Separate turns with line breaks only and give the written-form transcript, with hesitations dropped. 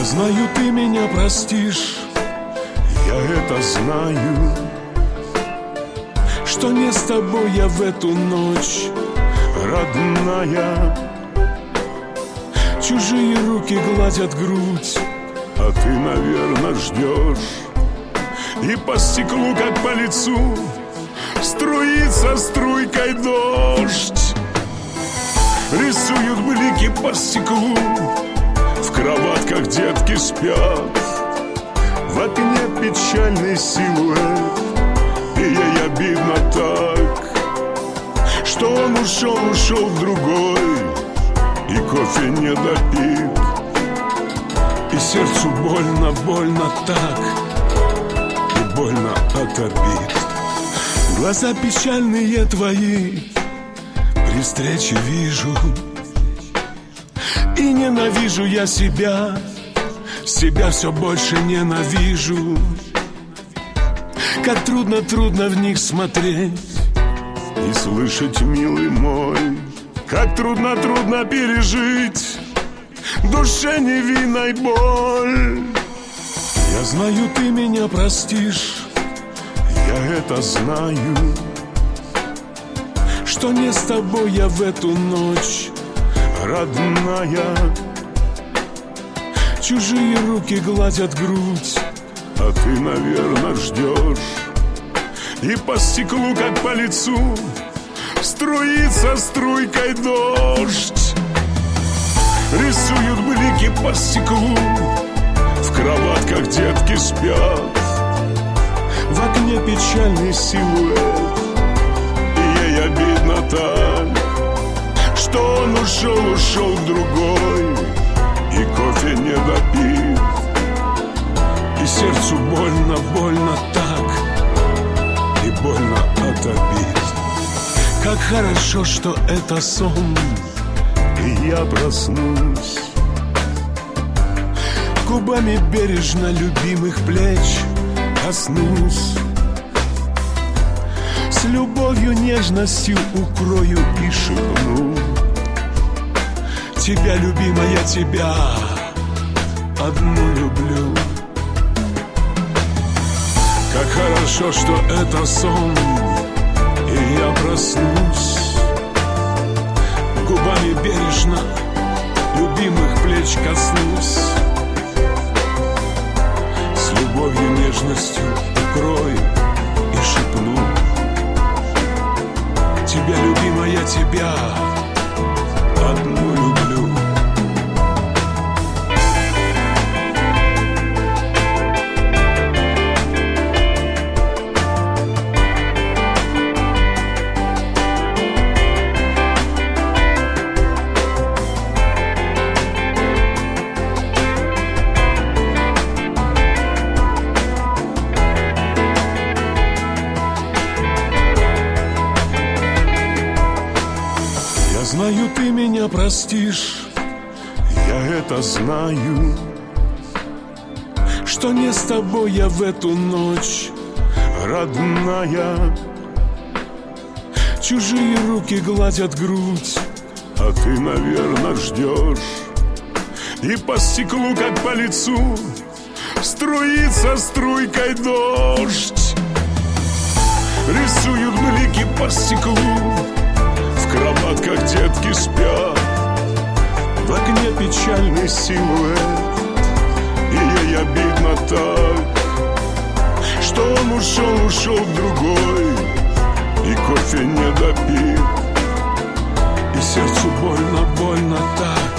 Я знаю, ты меня простишь, я это знаю, что не с тобой я в эту ночь, родная. Чужие руки гладят грудь, а ты, наверное, ждешь. И по стеклу, как по лицу, струится струйкой дождь. Рисуют блики по стеклу, в кроватках детки спят. В окне печальный силуэт, и ей обидно так, что он ушел в другой, и кофе не допит. И сердцу больно так, и больно от обид. Глаза печальные твои при встрече вижу, и ненавижу я себя все больше ненавижу. Как трудно в них смотреть и слышать, милый мой, как трудно пережить душе невинной боль. Я знаю, ты меня простишь, я это знаю, что не с тобой я в эту ночь, родная. Чужие руки гладят грудь, а ты, наверное, ждешь. И по стеклу, как по лицу, струится струйкой дождь. Рисуют блики по стеклу, в кроватках детки спят. В окне печальный силуэт, и ей обидно так, что он ушел в другой, и кофе не допит. И сердцу больно так, и больно от обид. Как хорошо, что это сон, и я проснусь, губами бережно любимых плеч коснусь, с любовью, нежностью укрою и шепну: тебя, любимая, тебя одну люблю. Как хорошо, что это сон, и я проснусь, губами бережно любимых плеч коснусь, с любовью, нежностью укрою и шепну: тебя, любимая, тебя одну люблю. Знаю, ты меня простишь, я это знаю, что не с тобой я в эту ночь, родная. Чужие руки гладят грудь, а ты, наверное, ждешь. И по стеклу, как по лицу, струится струйкой дождь. Рисуют блики по стеклу, в кроватках детки спят. В окне печальный силуэт, и ей обидно так, что он ушел в другой, и кофе не допит. И сердцу больно так,